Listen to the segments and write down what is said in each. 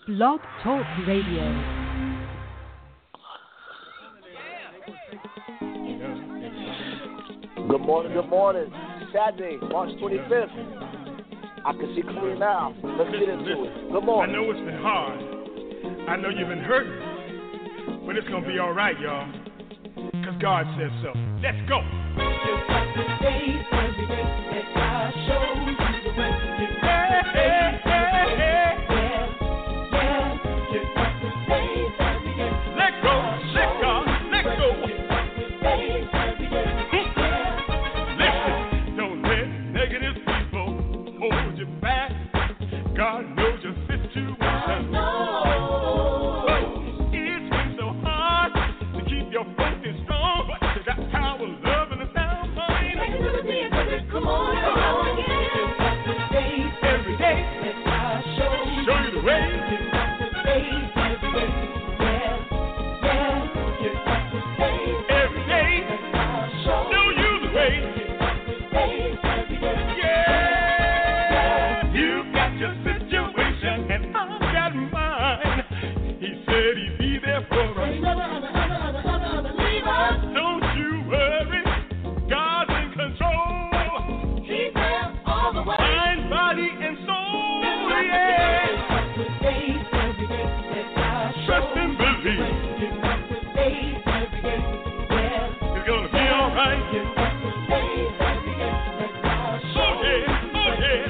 Blog Talk Radio. Good morning, good morning. Saturday, March 25th. I can see clear now. Let's get into it. Good morning. I know it's been hard. I know you've been hurting. But it's going to be all right, y'all. Because God says so. Let's go. Just like the days every day that God shows you the way. Just like the days every day. Let go. Let God. Let go. Listen, don't let negative people hold you back. God knows your situation. I know. It's been so hard to keep your focus strong, but you got power, love, and a sound mind. Come on, every day, show you the way. Every day, show you the way. Yeah, you got your situation and I got mine. He said he'd be there for us. Don't you worry, God's in control. He's there all the way. Mind, body, and soul. Yeah. Trust and believe. It's gonna be all right. Oh yeah, oh yeah.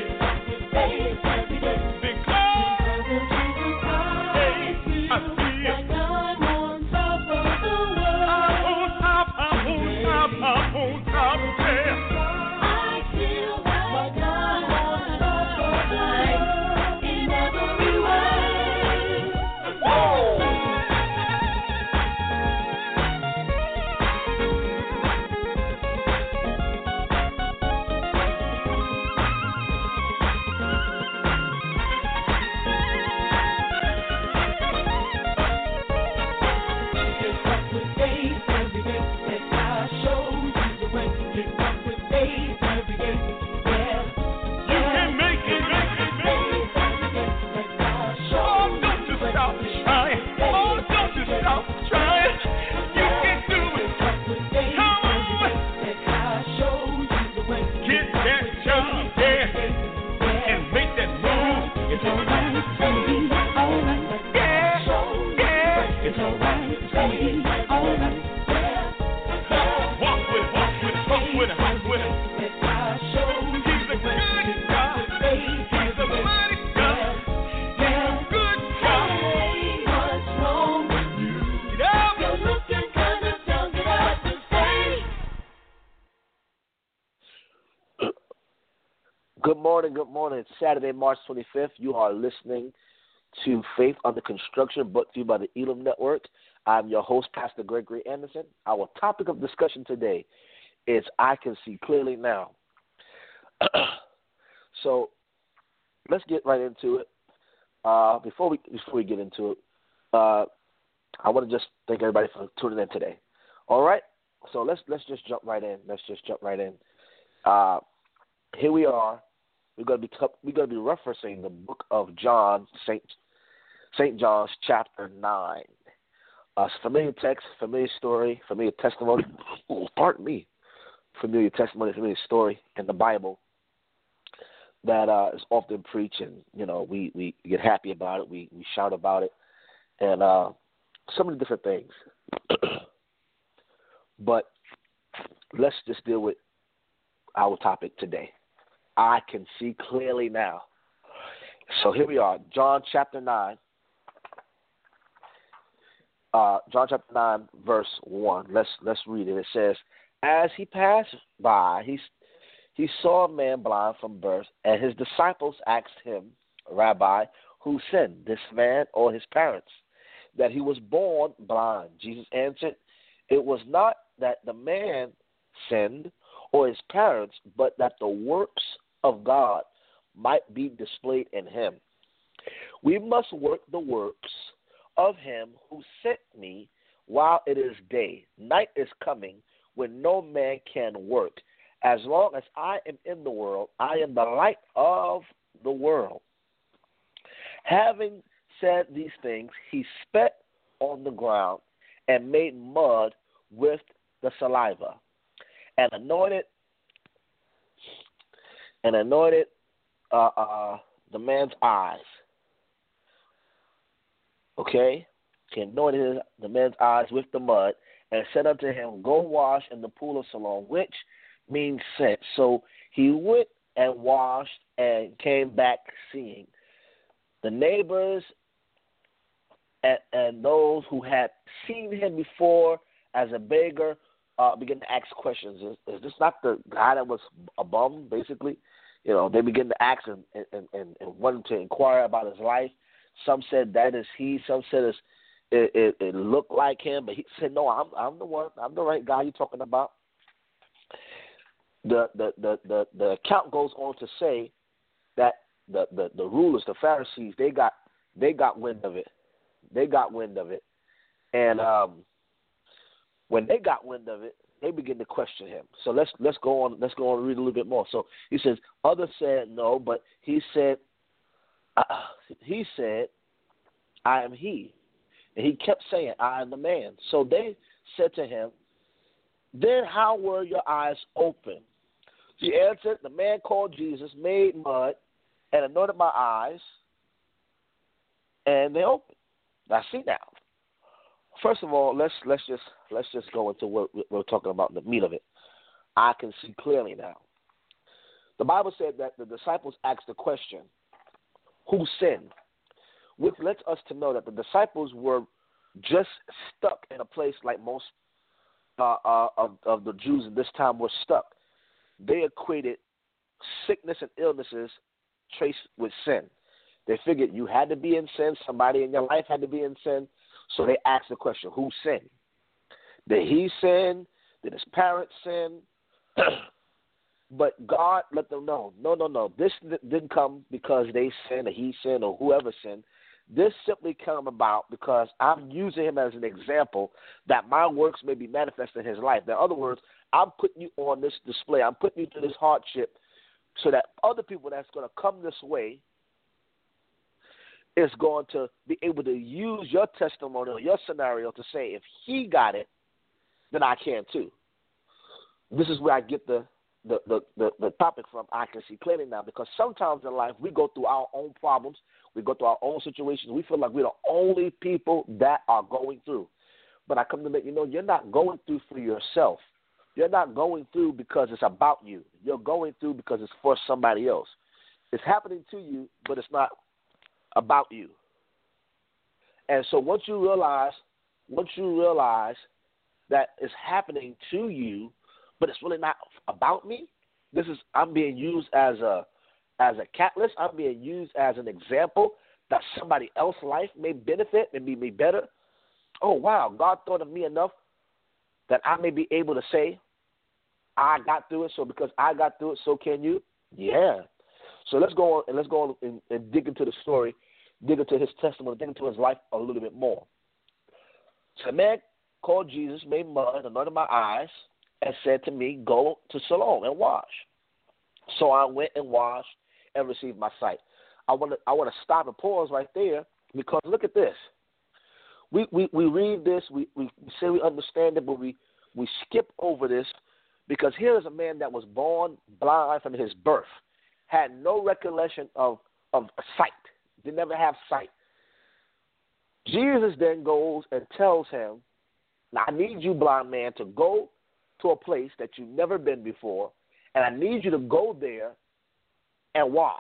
Because hey, I feel I'm on top of the world. I'm on top, yeah. I feel like I'm on top of the world in every way. You can make it. Oh, don't you stop trying. Oh, don't you stop trying. You can do it. Come on. Get that job there and make that move. It's all right. Yeah. It's all right. Walk with it. Talk with it. He's a good God. He's a mighty God. He's a good God. What's wrong with you? Get up. You're looking kind of down. Get up and say. Good morning. It's Saturday, March 25th. You are listening to Faith Under Construction, brought to you by the Elam Network. I'm your host, Pastor Gregory Anderson. Our topic of discussion today is I Can See Clearly Now. So let's get right into it. Before we get into it, I want to just thank everybody for tuning in today. All right, so let's just jump right in. Here we are. We're going to be referencing the book of John, St. John's chapter 9. It's a familiar text, familiar story, familiar testimony. Pardon me. Familiar testimony, familiar story in the Bible that is often preached, and we get happy about it. We shout about it, and so many different things. But let's just deal with our topic today. I can see clearly now. So here we are, John chapter 9. John chapter 9, verse 1. Let's read it. It says, as he passed by, he saw a man blind from birth, and his disciples asked him, Rabbi, who sinned, this man or his parents, that he was born blind? Jesus answered, it was not that the man sinned or his parents, but that the works of God might be displayed in him. We must work the works of him who sent me while it is day. Night is coming when no man can work. As long as I am in the world, I am the light of the world. Having said these things, he spat on the ground and made mud with the saliva and anointed the man's eyes. Okay? He anointed the man's eyes with the mud and said unto him, go wash in the pool of Siloam, which means sent. So he went and washed and came back seeing. The neighbors and those who had seen him before as a beggar began to ask questions. Is this not the guy that was a bum, basically? You know, they begin to ask and wanted to inquire about his life. Some said that is he. Some said it looked like him. But he said, no, I'm the one. I'm the right guy you're talking about. The account goes on to say that the rulers, the Pharisees, they got wind of it. They got wind of it. And when they got wind of it, they begin to question him. So let's go on and read a little bit more. So he says, others said no, but he said, I am he. And he kept saying, I am the man. So they said to him, then how were your eyes open? He answered, the man called Jesus made mud and anointed my eyes, and they opened. Now see now. First of all, let's just go into what we're talking about, the meat of it. I can see clearly now. The Bible said that the disciples asked the question, who sinned? Which lets us to know that the disciples were just stuck in a place like most of the Jews in this time were stuck. They equated sickness and illnesses traced with sin. They figured you had to be in sin. Somebody in your life had to be in sin. So they asked the question, who sinned? Did he sin? Did his parents sin? But God let them know, no. This didn't come because they sinned or he sinned or whoever sinned. This simply came about because I'm using him as an example that my works may be manifested in his life. In other words, I'm putting you on this display. I'm putting you through this hardship so that other people that's going to come this way is going to be able to use your testimony or your scenario to say, if he got it, then I can too. This is where I get the topic from. I can see clearly now, because sometimes in life we go through our own problems, we go through our own situations. We feel like we're the only people that are going through. But I come to let you know, you're not going through for yourself. You're not going through because it's about you. You're going through because it's for somebody else. It's happening to you, but it's not about you. And so once you realize that it's happening to you, but it's really not about me, I'm being used as a catalyst. I'm being used as an example that somebody else's life may benefit and be better. Oh, wow, God thought of me enough that I may be able to say, I got through it, so because I got through it, so can you? Yeah. So let's go on and dig into the story, dig into his testimony, dig into his life a little bit more. So a man called Jesus, made mud, anointed my eyes, and said to me, go to Siloam and wash. So I went and washed and received my sight. I want to stop and pause right there, because look at this. We read this, we say we understand it, but we skip over this, because here is a man that was born blind from his birth, had no recollection of sight, did never have sight. Jesus then goes and tells him, now I need you, blind man, to go to a place that you've never been before, and I need you to go there and wash.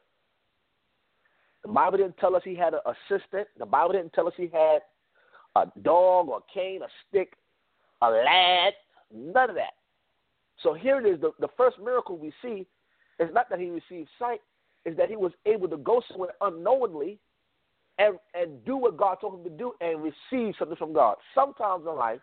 The Bible didn't tell us he had an assistant. The Bible didn't tell us he had a dog or a cane, a stick, a lad, none of that. So here it is. The first miracle we see is not that he received sight, is that he was able to go somewhere unknowingly and do what God told him to do and receive something from God. Sometimes in life,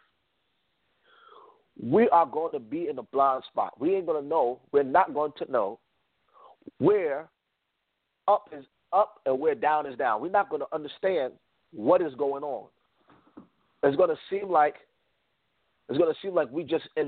we are going to be in a blind spot. We ain't going to know. We're not going to know where up is up and where down is down. We're not going to understand what is going on. It's going to seem like we just in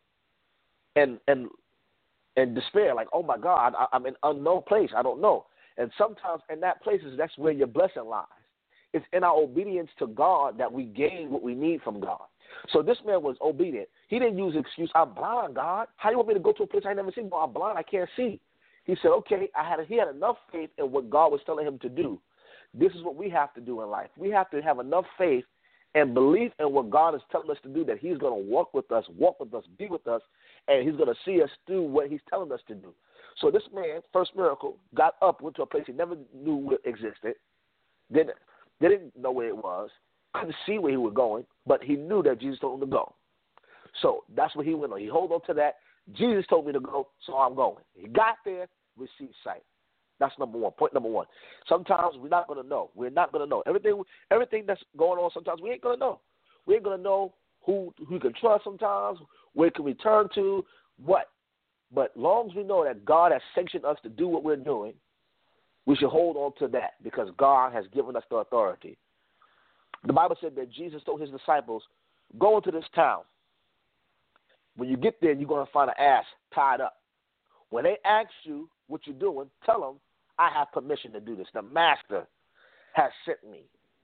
despair. Like, oh my God, I'm in unknown place. I don't know. And sometimes in that places, that's where your blessing lies. It's in our obedience to God that we gain what we need from God. So this man was obedient. He didn't use the excuse, I'm blind, God. How you want me to go to a place I never seen? No, I'm blind, I can't see. He said, okay, he had enough faith in what God was telling him to do. This is what we have to do in life. We have to have enough faith and belief in what God is telling us to do, that he's going to walk with us, be with us, and he's going to see us through what he's telling us to do. So this man, first miracle, got up, went to a place he never knew existed, didn't know where it was, couldn't see where he was going, but he knew that Jesus told him to go. So that's what he went on. He held on to that. Jesus told me to go, so I'm going. He got there, received sight. That's number one. Point number one. Sometimes we're not going to know. We're not going to know. Everything that's going on sometimes we ain't going to know. We ain't going to know who we can trust sometimes, where can we turn to, what. But long as we know that God has sanctioned us to do what we're doing, we should hold on to that because God has given us the authority. The Bible said that Jesus told his disciples, go into this town. When you get there, you're going to find an ass tied up. When they ask you what you're doing, tell them, I have permission to do this. The master has sent me.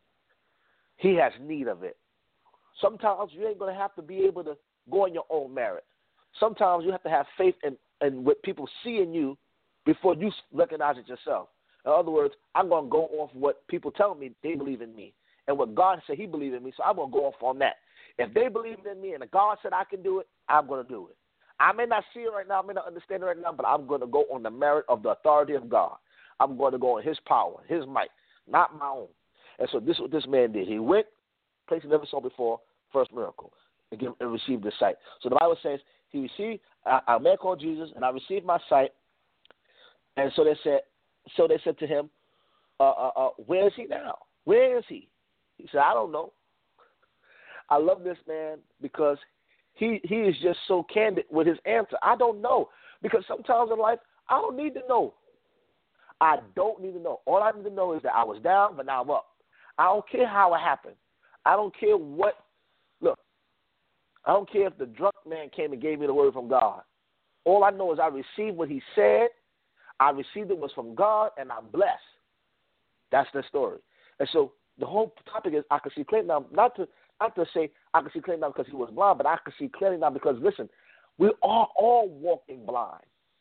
He has need of it. Sometimes you ain't going to have to be able to go on your own merit. Sometimes you have to have faith in what people see in you before you recognize it yourself. In other words, I'm going to go off what people tell me they believe in me. And what God said he believed in me, so I'm going to go off on that. If they believe in me and God said I can do it, I'm going to do it. I may not see it right now, I may not understand it right now, but I'm going to go on the merit of the authority of God. I'm going to go on his power, his might, not my own. And so this is what this man did. He went, place he never saw before, first miracle, and received his sight. So the Bible says he received a man called Jesus, and I received my sight. And so they said to him, where is he now? Where is he? He said, I don't know. I love this man because he is just so candid with his answer. I don't know. Because sometimes in life, I don't need to know. I don't need to know. All I need to know is that I was down, but now I'm up. I don't care how it happened. I don't care what. Look, I don't care if the drunk man came and gave me the word from God. All I know is I received what he said. I received it was from God, and I'm blessed. That's the story. And so the whole topic is I can see clearly now, not to say I can see clearly now because he was blind, but I can see clearly now because, listen, we are all walking blind.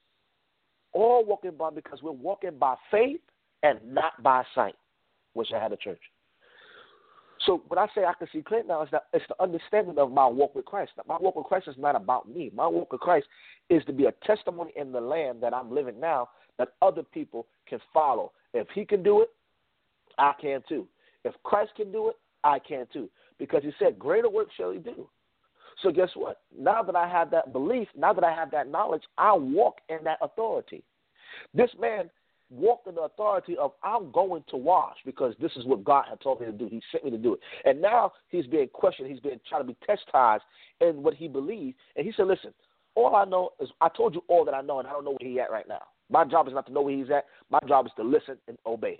All walking blind because we're walking by faith and not by sight. Wish I had a church. So when I say I can see clearly now, it's the understanding of my walk with Christ. My walk with Christ is not about me. My walk with Christ is to be a testimony in the land that I'm living now that other people can follow. If he can do it, I can too. If Christ can do it, I can too. Because he said, greater work shall he do. So guess what? Now that I have that belief, now that I have that knowledge, I walk in that authority. This man walked in the authority of I'm going to wash because this is what God had told me to do. He sent me to do it. And now he's being questioned. He's being trying to be chastised in what he believes. And he said, listen, all I know is I told you all that I know, and I don't know where he's at right now. My job is not to know where he's at. My job is to listen and obey.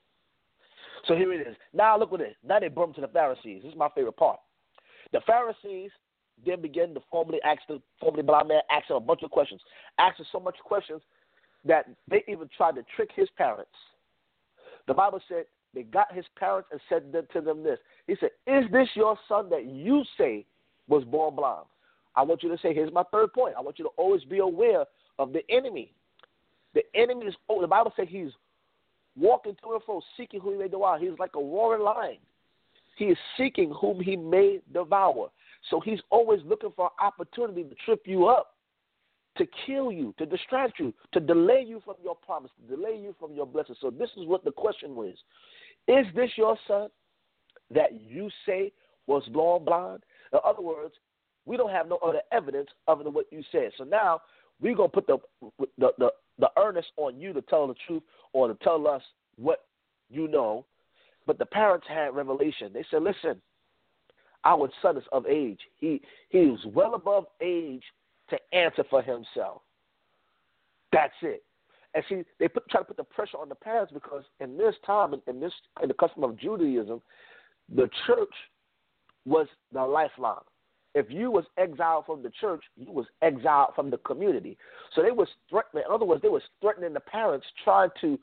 So here it is. Now look at this. Now they brought him to the Pharisees. This is my favorite part. The Pharisees then began to formally blind man, ask him a bunch of questions. Asked him so much questions that they even tried to trick his parents. The Bible said they got his parents and said to them this. He said, is this your son that you say was born blind? I want you to say, here's my third point. I want you to always be aware of the enemy. The enemy is, the Bible said he's walking to and fro, seeking whom he may devour. He's like a roaring lion. He is seeking whom he may devour. So he's always looking for an opportunity to trip you up, to kill you, to distract you, to delay you from your promise, to delay you from your blessing. So this is what the question was. Is this your son that you say was born blind? In other words, we don't have no other evidence other than what you said. So now we're going to put the earnest on you to tell the truth or to tell us what you know. But the parents had revelation. They said, listen, our son is of age. He is well above age to answer for himself. That's it. And see, they try to put the pressure on the parents because in this time, in the custom of Judaism, the church was the lifeline. If you was exiled from the church, you was exiled from the community. So they was threatening. In other words, they was threatening the parents, trying to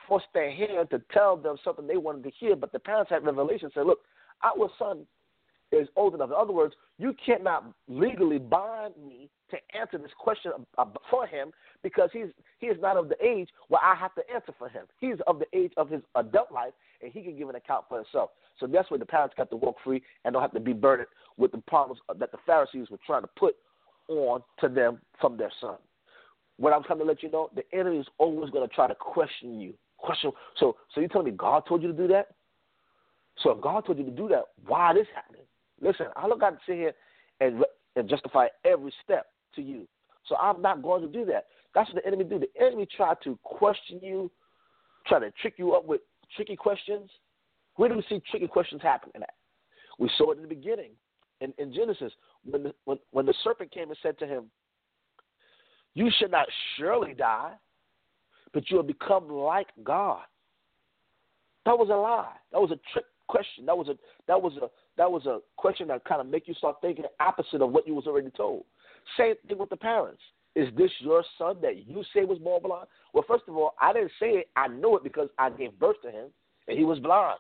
forced their hand to tell them something they wanted to hear, but the parents had revelation, said, look, our son is old enough. In other words, you cannot legally bind me to answer this question for him because he is not of the age where I have to answer for him. He's of the age of his adult life, and he can give an account for himself. So that's where the parents got to walk free and don't have to be burdened with the problems that the Pharisees were trying to put on to them from their son. What I'm trying to let you know, the enemy is always going to try to question you. So you telling me God told you to do that? So if God told you to do that, why is this happening? Listen, I don't got to sit here and justify every step to you. So I'm not going to do that. That's what the enemy do. The enemy try to question you, try to trick you up with tricky questions. Where do we see tricky questions happening at? We saw it in the beginning in Genesis when the serpent came and said to him, you should not surely die, but you will become like God. That was a lie. That was a trick question. That was a question that kind of make you start thinking the opposite of what you was already told. Same thing with the parents. Is this your son that you say was born blind? Well, first of all, I didn't say it. I knew it because I gave birth to him, and he was blind.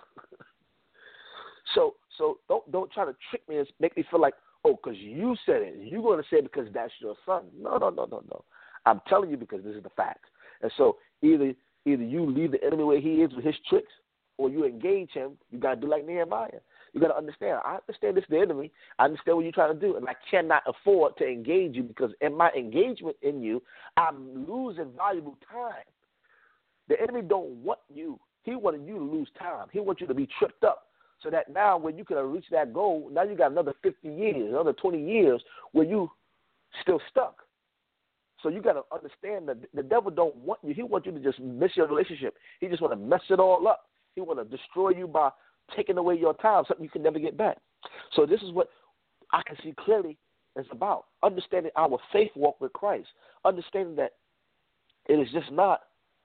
So don't try to trick me and make me feel like, oh, because you said it. You're going to say it because that's your son. No. I'm telling you because this is the fact. And so either you leave the enemy where he is with his tricks, or you engage him. You got to do like Nehemiah. You got to understand. I understand this is the enemy. I understand what you're trying to do, and I cannot afford to engage you because in my engagement in you, I'm losing valuable time. The enemy don't want you. He wanted you to lose time. He wants you to be tripped up so that now when you could have reached that goal, now you got another 50 years, another 20 years where you still stuck. So you got to understand that the devil don't want you. He wants you to just miss your relationship. He just want to mess it all up. He want to destroy you by taking away your time, something you can never get back. So this is what I can see clearly it's about, understanding our faith walk with Christ, understanding that it is just not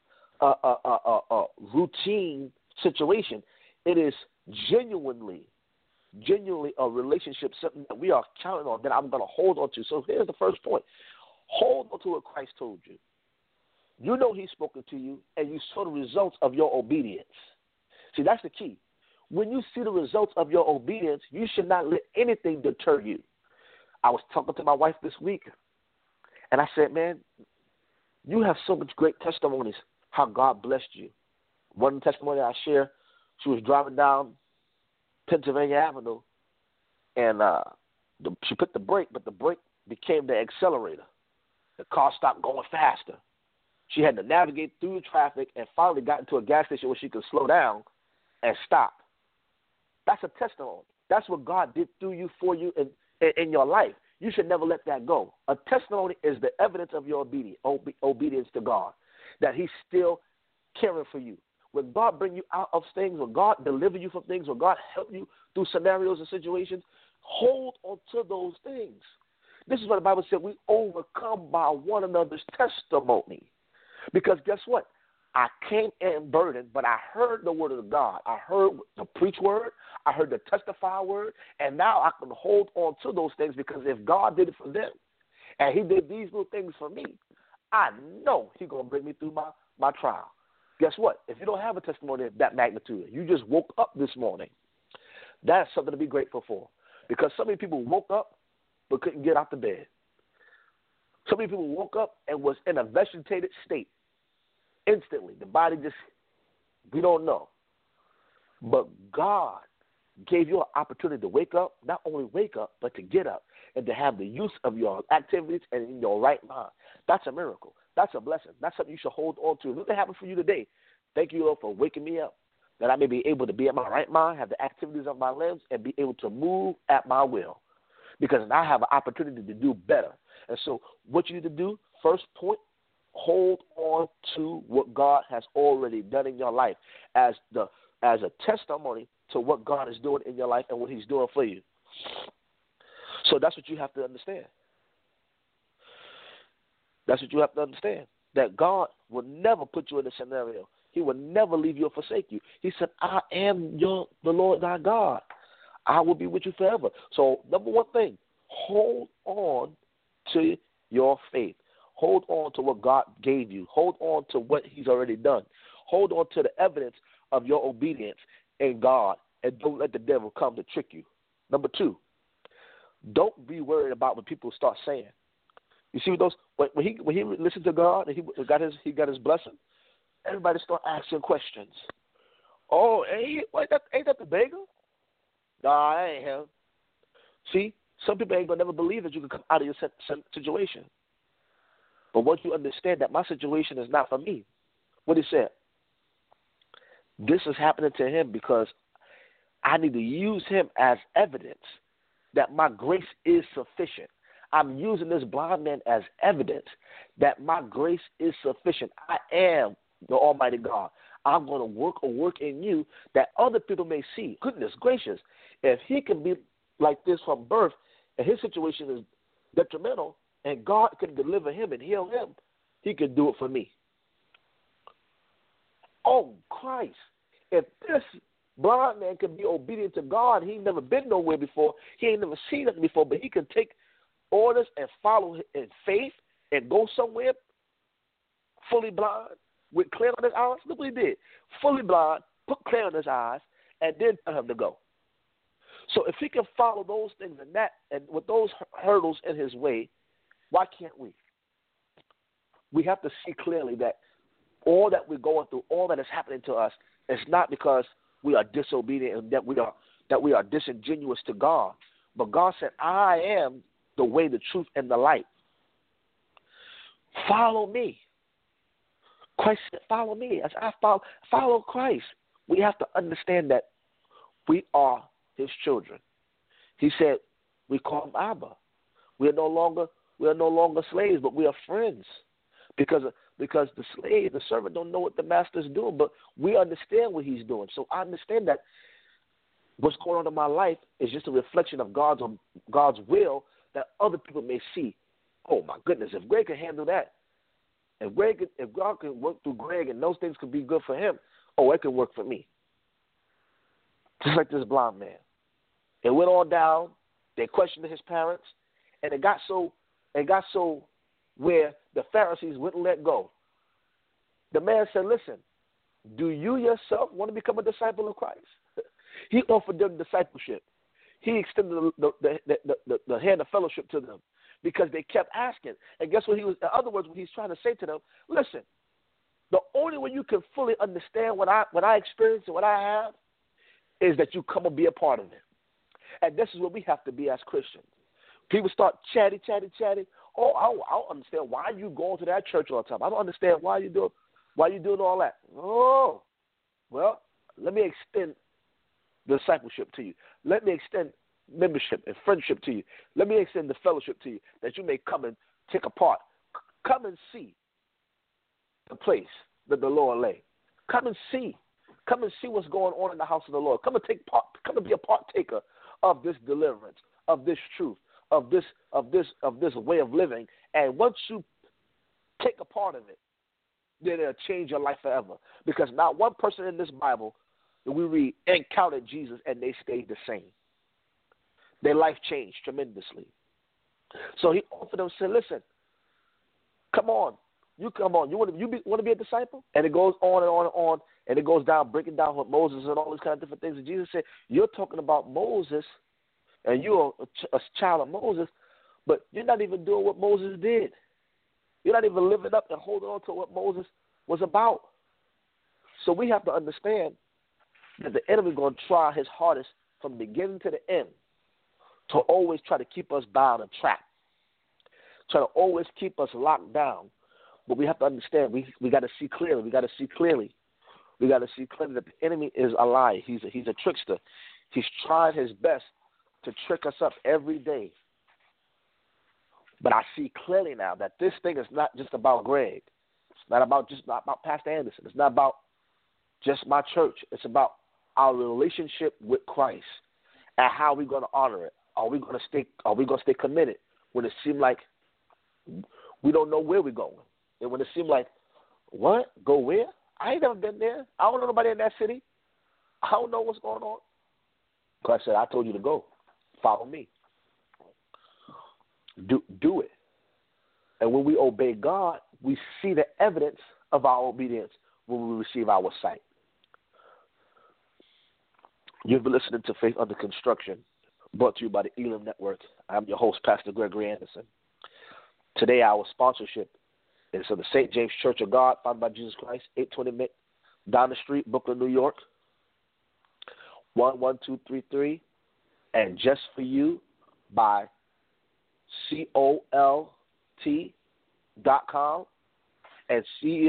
a routine situation. It is genuinely a relationship, something that we are counting on, that I'm going to hold on to. So here's the first point. Hold on to what Christ told you. You know he's spoken to you, and you saw the results of your obedience. See, that's the key. When you see the results of your obedience, you should not let anything deter you. I was talking to my wife this week, and I said, man, you have so much great testimonies, how God blessed you. One testimony I share, she was driving down Pennsylvania Avenue, and she put the brake, but the brake became the accelerator. The car stopped going faster. She had to navigate through the traffic and finally got into a gas station where she could slow down and stop. That's a testimony. That's what God did through you, for you, in your life. You should never let that go. A testimony is the evidence of your obedience to God, that he's still caring for you. When God bring you out of things, when God deliver you from things, when God help you through scenarios and situations, hold on to those things. This is what the Bible said, we overcome by one another's testimony. Because guess what? I came in burdened, but I heard the word of God. I heard the preach word. I heard the testify word. And now I can hold on to those things because if God did it for them and he did these little things for me, I know he's going to bring me through my trial. Guess what? If you don't have a testimony of that magnitude, you just woke up this morning, that's something to be grateful for. Because so many people woke up but couldn't get out the bed. So many people woke up and was in a vegetated state. Instantly, the body just, we don't know. But God gave you an opportunity to wake up, not only wake up, but to get up and to have the use of your activities and in your right mind. That's a miracle. That's a blessing. That's something you should hold on to. Look what happened for you today. Thank you, Lord, for waking me up, that I may be able to be at my right mind, have the activities of my limbs, and be able to move at my will. Because I have an opportunity to do better. And so what you need to do, first point, hold on to what God has already done in your life as a testimony to what God is doing in your life and what he's doing for you. So that's what you have to understand. That's what you have to understand, that God will never put you in a scenario. He will never leave you or forsake you. He said, I am the Lord thy God. I will be with you forever. So number one thing, hold on to your faith. Hold on to what God gave you. Hold on to what he's already done. Hold on to the evidence of your obedience in God, and don't let the devil come to trick you. Number 2, don't be worried about what people start saying. You see, when he listened to God and he got his blessing, everybody start asking questions. Oh, ain't that the beggar? Nah, that ain't him. See, some people ain't gonna never believe that you can come out of your situation. But once you understand that my situation is not for me, what he said, this is happening to him because I need to use him as evidence that my grace is sufficient. I'm using this blind man as evidence that my grace is sufficient. I am the Almighty God. I'm going to work a work in you that other people may see. Goodness gracious, if he can be like this from birth and his situation is detrimental and God can deliver him and heal him, he can do it for me. Oh, Christ. If this blind man can be obedient to God, he ain't never been nowhere before, he ain't never seen nothing before, but he can take orders and follow in faith and go somewhere fully blind with clay on his eyes. Look what he did. Fully blind, put clay on his eyes, and then tell him to go. So if he can follow those things and with those hurdles in his way, why can't we? We have to see clearly that all that we're going through, all that is happening to us, it's not because we are disobedient and that we are disingenuous to God. But God said, I am the way, the truth, and the light. Follow me. Christ said, follow me. As I follow Christ. We have to understand that we are his children. He said, we call him Abba. We are no longer slaves, but we are friends. Because the slave, the servant don't know what the master is doing, but we understand what he's doing. So I understand that what's going on in my life is just a reflection of God's will that other people may see. Oh my goodness, if Greg can handle that, if God can work through Greg and those things could be good for him, oh, it can work for me. Just like this blind man. It went on down, they questioned his parents, and it got so where the Pharisees wouldn't let go. The man said, listen, do you yourself want to become a disciple of Christ? He offered them discipleship. He extended the hand of fellowship to them because they kept asking. And guess what in other words, what he's trying to say to them, listen, the only way you can fully understand what I experience and what I have is that you come and be a part of it. And this is what we have to be as Christians. People start chatting. Oh, I don't understand why you going to that church all the time. I don't understand why you doing all that. Oh, well, let me extend discipleship to you. Let me extend membership and friendship to you. Let me extend the fellowship to you that you may come and take a part. Come and see the place that the Lord lay. Come and see what's going on in the house of the Lord. Come and take part. Come and be a partaker of this deliverance, of this truth, of this way of living. And once you take a part of it, then it'll change your life forever. Because not one person in this Bible that we read encountered Jesus and they stayed the same. Their life changed tremendously. So he offered them, said, listen, come on. You come on. You want to be a disciple? And it goes on and on and on. And it goes down, breaking down what Moses and all these kind of different things. And Jesus said, you're talking about Moses, and you're a child of Moses, but you're not even doing what Moses did. You're not even living up and holding on to what Moses was about. So we have to understand that the enemy is going to try his hardest from the beginning to the end to always try to keep us bound and trapped, try to always keep us locked down. But we have to understand, we got to see clearly. We got to see clearly that the enemy is a lie. He's a trickster. He's trying his best to trick us up every day. But I see clearly now that this thing is not just about Greg. It's not about Pastor Anderson. It's not about just my church. It's about our relationship with Christ and how we're going to honor it. Are we going to stay committed when it seems like we don't know where we're going? And when it seems like, what? Go where? I ain't never been there. I don't know nobody in that city. I don't know what's going on. Christ said, I told you to go. Follow me. Do it. And when we obey God, we see the evidence of our obedience. when we receive our sight. You've been listening to Faith Under Construction, brought to you by the Elam Network. I'm your host, Pastor Gregory Anderson. Today, our sponsorship is of the St. James Church of God, founded by Jesus Christ, 820 Donna Street, Brooklyn, New York, 11233, and Just For You by COLT.com and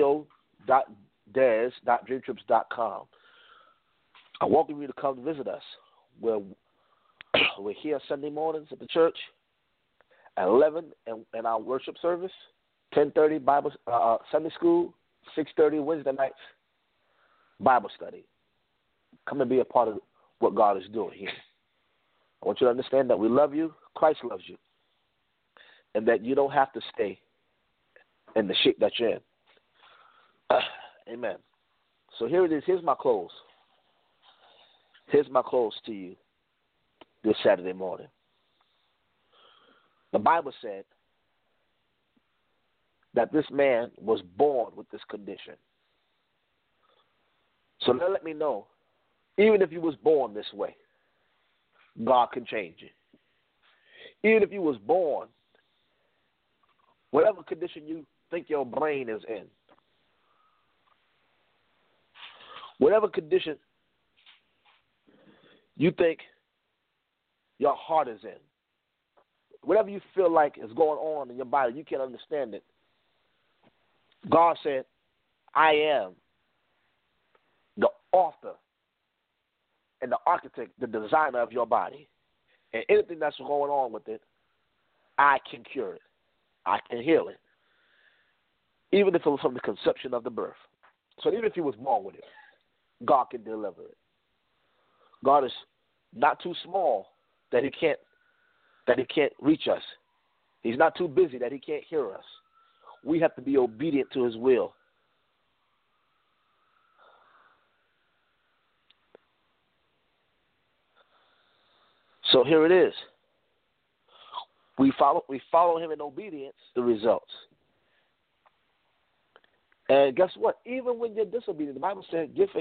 CEO.des.dreamtrips.com. I welcome you to come visit us. We're here Sunday mornings at the church at 11 in our worship service, 10:30 Bible Sunday school, 6:30 Wednesday nights Bible study. Come and be a part of what God is doing here. I want you to understand that we love you, Christ loves you, and that you don't have to stay in the shape that you're in. Amen. So here it is. Here's my close. Here's my close to you this Saturday morning. The Bible said that this man was born with this condition. So that let me know, even if you was born this way, God can change you. Even if you was born, whatever condition you think your brain is in, whatever condition you think your heart is in, whatever you feel like is going on in your body, you can't understand it. God said, I am the author and the architect, the designer of your body. And anything that's going on with it, I can cure it. I can heal it. Even if it was from the conception of the birth. So even if you was born with it, God can deliver it. God is not too small that he can't reach us. He's not too busy that he can't hear us. We have to be obedient to his will. So here it is. We follow him in obedience, the results. And guess what? Even when you're disobedient, the Bible said gifts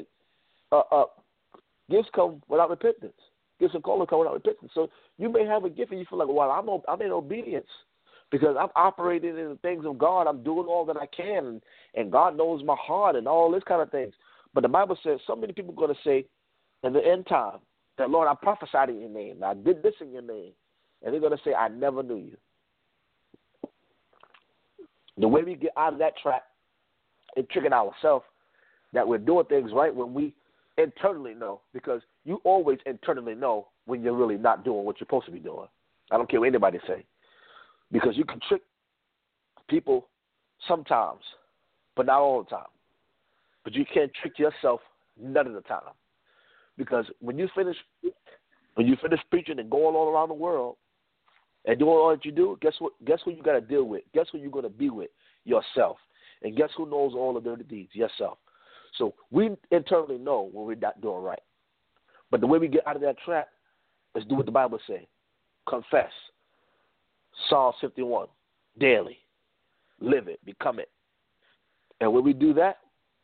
come without repentance. Gifts and callings come without repentance. So you may have a gift and you feel like, well, I'm in obedience because I'm operating in the things of God. I'm doing all that I can, and God knows my heart and all this kind of things. But the Bible says so many people are going to say in the end time that, Lord, I prophesied in your name. I did this in your name. And they're going to say, I never knew you. The way we get out of that trap and tricking ourselves that we're doing things right when we internally know, because you always internally know when you're really not doing what you're supposed to be doing. I don't care what anybody say. Because you can trick people sometimes, but not all the time. But you can't trick yourself none of the time. Because when you finish preaching and going all around the world and doing all that you do, guess who you got to deal with? Guess who you're going to be with? Yourself. And guess who knows all the dirty deeds? Yourself. So we internally know when we're not doing right. But the way we get out of that trap is do what the Bible says. Confess. Psalm 51. Daily. Live it. Become it. And when we do that,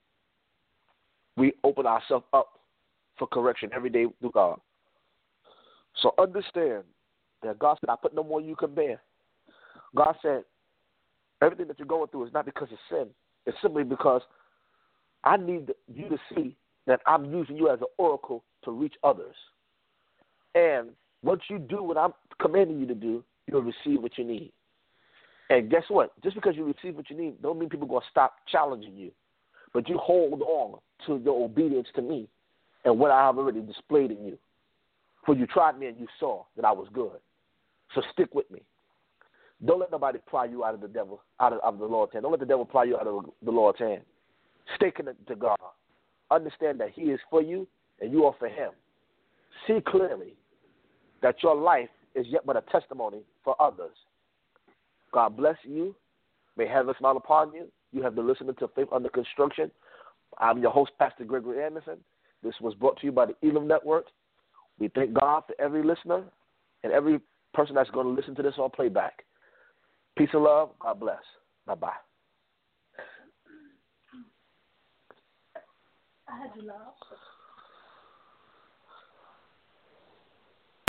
we open ourselves up for correction every day through God. So understand that God said, I put no more you can bear. God said, everything that you're going through is not because of sin. It's simply because I need you to see that I'm using you as an oracle to reach others. And once you do what I'm commanding you to do, you'll receive what you need. And guess what? Just because you receive what you need, don't mean people are going to stop challenging you. But you hold on to your obedience to me and what I have already displayed in you. For you tried me and you saw that I was good. So stick with me. Don't let nobody pry you out of the devil, out of the Lord's hand. Don't let the devil pry you out of the Lord's hand. Stay connected to God. Understand that he is for you and you are for him. See clearly that your life is yet but a testimony for others. God bless you. May heaven smile upon you. You have been listening to Faith Under Construction. I'm your host, Pastor Gregory Anderson. This was brought to you by the Elam Network. We thank God for every listener and every person that's going to listen to this on playback. Peace and love. God bless. Bye-bye. I had you laugh.